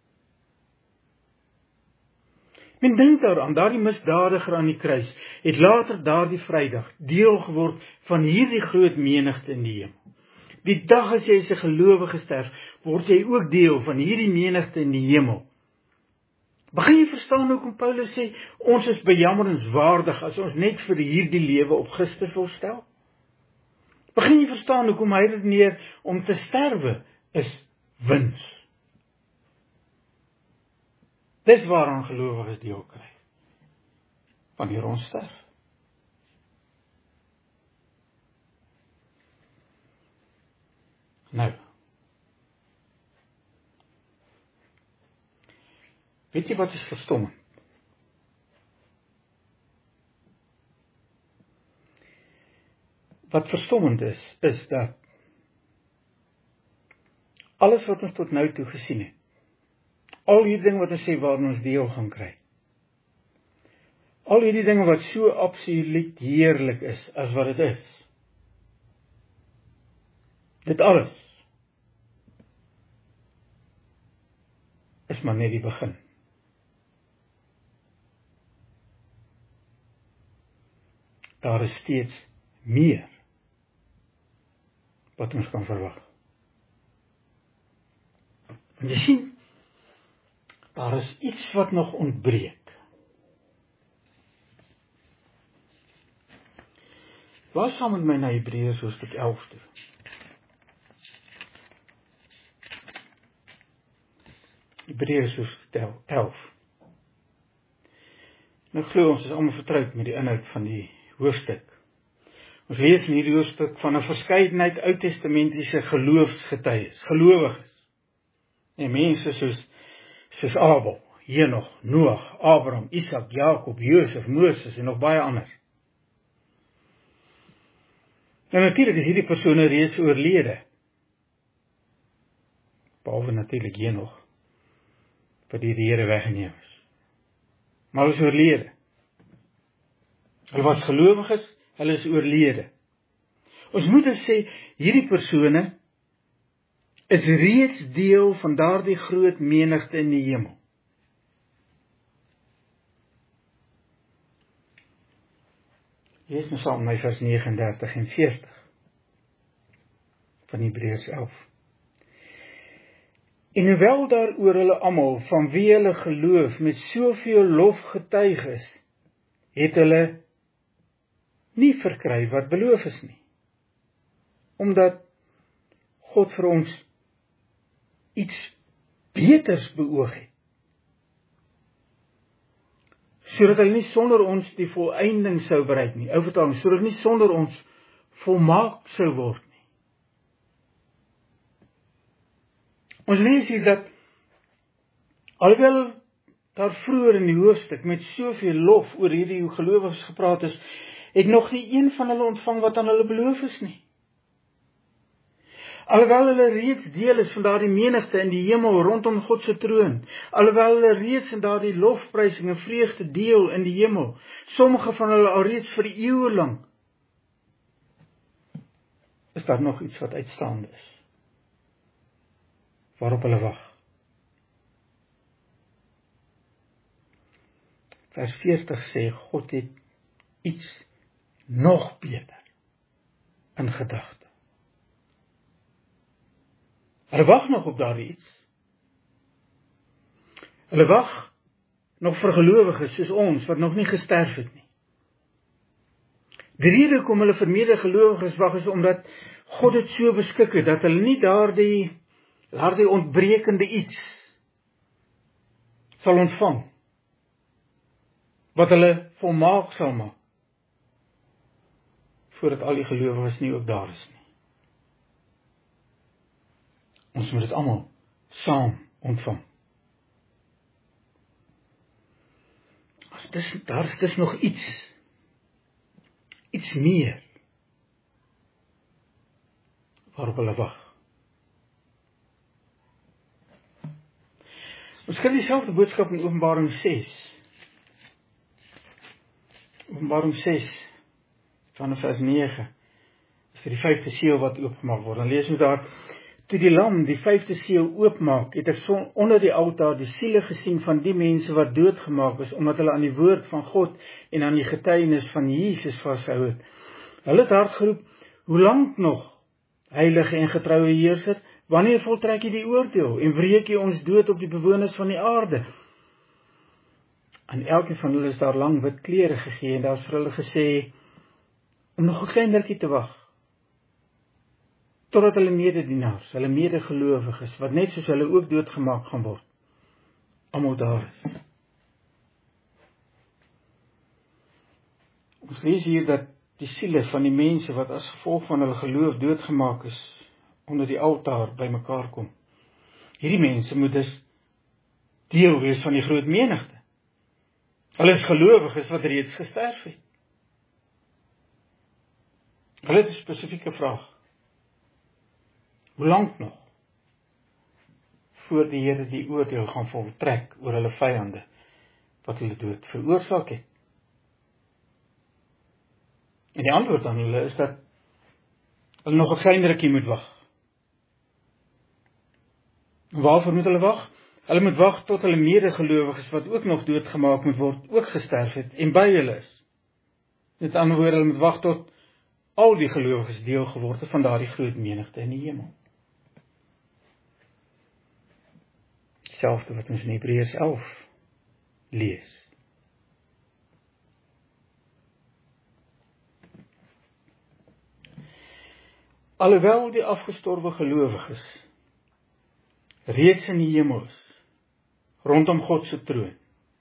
[SPEAKER 1] Men dink daaraan, daardie misdadiger aan die kruis, het later daardie Vrydag deel geword van hierdie groot menigte in die hemel. Die dag as jy as 'n gelowige sterf, word jy ook deel van hierdie menigte in die hemel. Begin jy verstaan hoekom Paulus sê, ons is bejammerenswaardig as ons net vir hierdie lewe op Christus wil stel? Begin jy verstaan hoekom hy redeneer om te sterwe is wins? Dis waaraan gelowiges deel kry, wanneer ons sterf. Nou, weet jy wat is verstommend? Wat verstommend is dat alles wat ons tot nou toe gesien het, al hierdie dinge wat ons sê waarin ons deel gaan kry, al hierdie dinge wat so absoluut heerlik is as wat dit is, dit alles is maar net die begin. Daar is steeds meer wat ons kan verwag. Want jy sien, daar is iets wat nog ontbreek. Laat saam met my na Hebreërs hoofstuk 11 toe. Hebreërs hoofstuk 11. Nou glo ons is almal vertroud met die inhoud van die hoofstuk. Ons lees in hierdie hoofstuk van 'n verskeidenheid Oud-testamentiese geloofsgetuies, gelowiges. En mense soos Abel, Henog, Noag, Abraham, Isak, Jakob, Josef, Moses en nog baie ander. Nou natuurlik is hierdie persone reeds oorlede. Behalwe natuurlik Henog, wat die Here weggeneem is. Maar hulle is oorlede. Hulle was gelowiges, hulle is oorlede. Ons moet dus sê, hierdie persone is reeds deel van daardie groot menigte in die hemel. Lees nou saam my vers 39 en 40 van Hebreërs 11. En hoewel daar oor hulle almal, van wie hulle geloof met soveel lof getuig is, het hulle nie verkry wat beloof is nie. Omdat God vir ons iets beters beoog het, sodat hulle nie sonder ons die volëinding sou bereik nie. Ou vertaling, sodat nie sonder ons volmaak sou word nie. Ons lees hier dat, alhoewel daar vroeër in die hoofstuk met soveel lof oor hierdie gelowiges gepraat is, het nog nie een van hulle ontvang wat aan hulle beloof is nie. Alhoewel hulle reeds deel is van daardie menigte in die hemel rondom God se troon, alhoewel hulle reeds in daardie lofprysing en vreugde deel in die hemel, sommige van hulle alreeds vir eeue lank, is daar nog iets wat uitstaande is, waarop hulle wag. Vers 40 sê, God het iets nog beter in gedagte. Hulle wag nog op daardie iets. Hulle wag nog vir gelowiges soos ons, wat nog nie gesterf het nie. Die rede hoekom hulle vir medegelowiges wag is omdat God het so beskik het, dat hulle nie daardie ontbrekende iets sal ontvang, wat hulle volmaak sal maak, voordat al die gelowiges nie ook daar is nie. Ons moet dit almal saam ontvang. Daar is dus nog iets meer, waarop hulle wag. Ons kry dieselfde boodskap in Openbaring 6. Openbaring 6, vanaf vers 9, is vir die 5de seël wat oopgemaak word. Dan lees ons daar, toe die lam die 5de seël oopmaak, het ek onder die altaar die siele gesien van die mense wat doodgemaak is, omdat hulle aan die woord van God en aan die getuienis van Jesus vashou het. Hulle het hard geroep, hoe lank nog, heilige en getroue Heerser, wanneer voltrek jy die oordeel, en wreek jy ons dood op die bewoners van die aarde? Aan elkeen van hulle is daar lang wit klere gegee, en daar is vir hulle gesê, om nog 'n klein rukkie te wag, totdat hulle mededienaars, hulle medegelowiges, wat net soos hulle ook doodgemaak gaan word, almal daar is. Ons lees hier dat die siele van die mense wat as gevolg van hulle geloof doodgemaak is, onder die altaar by mekaar kom. Hierdie mense moet dus deel wees van die groot menigte. Hulle is gelowiges wat reeds gesterf het. Hulle het 'n spesifieke vraag. Hoe lank nog, voor die Here die oordeel gaan voltrek oor hulle vyande, wat hulle dood veroorsaak het? En die antwoord aan hulle is dat hulle nog 'n klein rukkie moet wag. En waarvoor moet hulle wag? Hulle moet wag tot hulle medegelowiges, wat ook nog doodgemaak moet word, ook gesterf het, en by hulle is. Met ander woorde, hulle moet wag tot al die gelowiges deel geword het van daardie groot menigte in die hemel. Hetzelfde wat ons in Hebreërs 11 lees. Alhoewel die afgestorwe gelowiges reeds in die hemel is, rondom God se troon,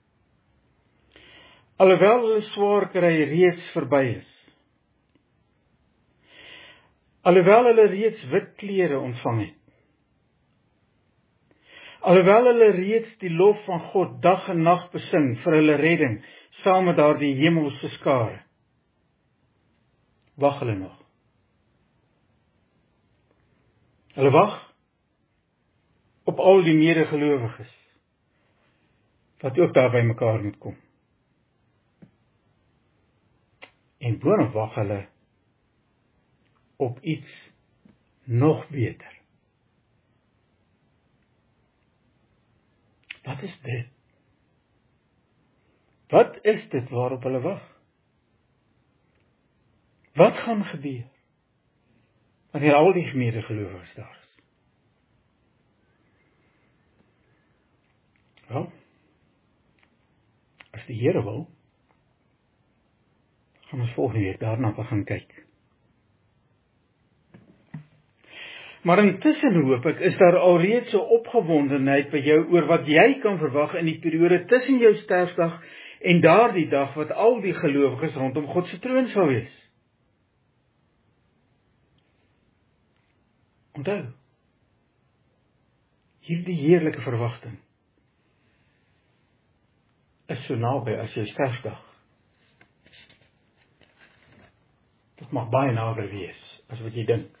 [SPEAKER 1] alhoewel hulle swaar kry reeds verby is, alhoewel hulle reeds wit klere ontvang het, alhoewel hulle reeds die lof van God dag en nag besing vir hulle redding, saam met daardie hemelse skare, wag hulle nog. Hulle wag op al die medegelowiges, wat ook daar by mekaar moet kom. En boonop wag hulle op iets nog beter. Wat is dit? Wat is dit waarop hulle wag? Wat gaan gebeur wanneer al die medegelowiges daar is? Wel, as die Here wil, gaan ons volgende week daarna begin kyk. Maar intussen hoop ek, is daar alreeds 'n opgewondenheid by jou oor wat jy kan verwag in die periode tussen jou sterfdag en daardie dag wat al die gelowiges rondom God se troon sal wees. Onthou, hierdie heerlike verwagting is so naby as jou sterfdag. Dit mag baie naby wees as wat jy dink.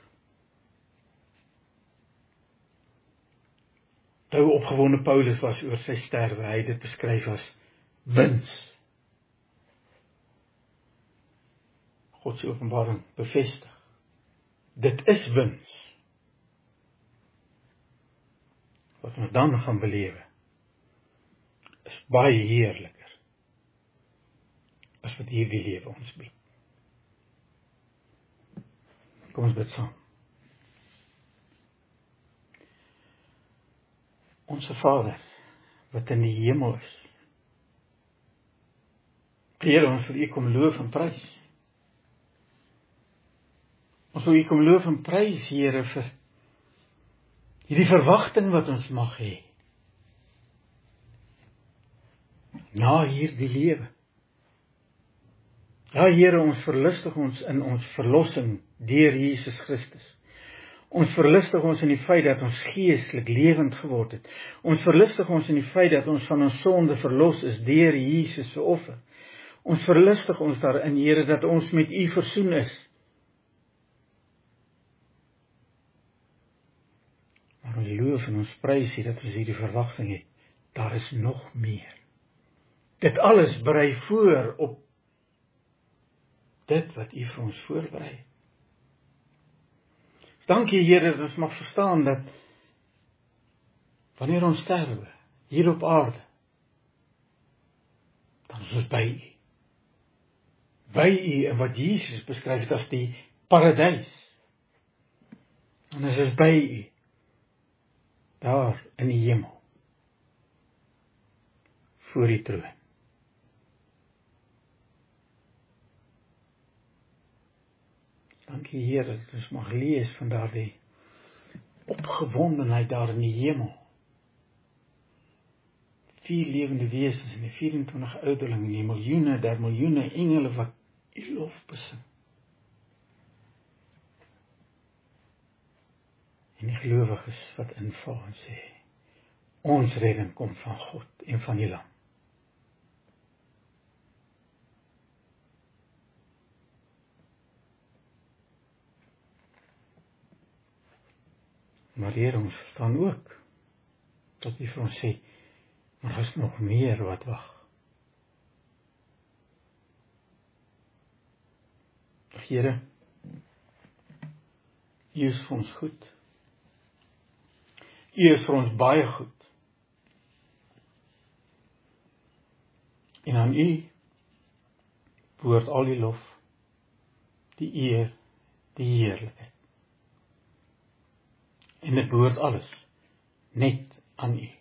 [SPEAKER 1] Toe opgewonde Paulus was oor sy sterwe, hy het dit beskryf as wins. God se openbaring bevestig. Dit is wins. Wat ons dan gaan belewe, is baie heerliker as wat hierdie lewe ons bied. Kom ons bid saam. Onse Vader, wat in die hemel is. Here, ons wil U kom loof en prys. Ons wil U kom loof en prys, Here, vir hierdie verwagting wat ons mag hê. Na hierdie lewe. Ja, Here, ons verlustig ons in ons verlossing deur Jesus Christus. Ons verlustig ons in die feit dat ons geestelik lewend geword het. Ons verlustig ons in die feit dat ons van ons sonde verlos is deur Jesus se offer. Ons verlustig ons daarin, Here, dat ons met U versoen is. Maar ons loof en ons prys U dat ons hierdie verwagting het. Daar is nog meer. Dit alles berei voor op dit wat U vir ons voorberei het. Dankie, Here, dat ons mag verstaan dat wanneer ons sterwe, hier op aarde, dan is ons by U. By U en wat Jesus beskryf het as die paradys. En ons is by U, daar in die hemel, voor die troon. Dankie, Here, dat ons mag lees van daardie opgewondenheid daar in die hemel. 4 lewende wesens en die 24 ouderlinge en die miljoene der miljoene engele wat U lof besing. En die gelowiges wat inval en sê, ons redding kom van God en van die Lam. Maar Here, ons verstaan ook, dat U vir ons sê, maar daar is nog meer wat wag. Here, U is vir ons goed. U is vir ons baie goed. En aan U behoort al die lof, die eer, die heerlikheid. En dit behoort alles net aan U.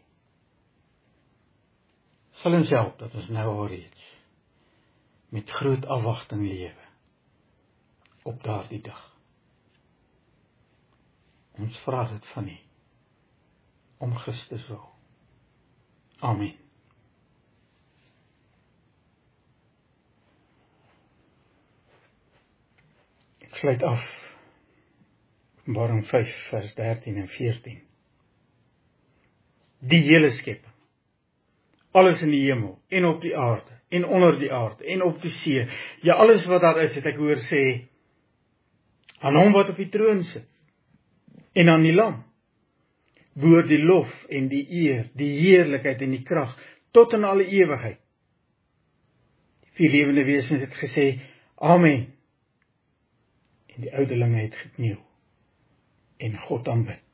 [SPEAKER 1] Sal ons help dat ons nou al reeds met groot afwagting lewe op daardie dag. Ons vra dit van U, om Christus wil. Amen. Ek sluit af. Openbaring 5 vers 13 en 14. Die hele skepping, alles in die hemel, en op die aarde, en onder die aarde, en op die see, ja alles wat daar is, het ek hoor sê, aan hom wat op die troon sit, en aan die Lam, behoort die lof en die eer, die heerlikheid en die krag, tot in alle ewigheid. Die 4 lewende wesens het gesê, Amen, en die ouderlinge het gekniel, en God aanbid.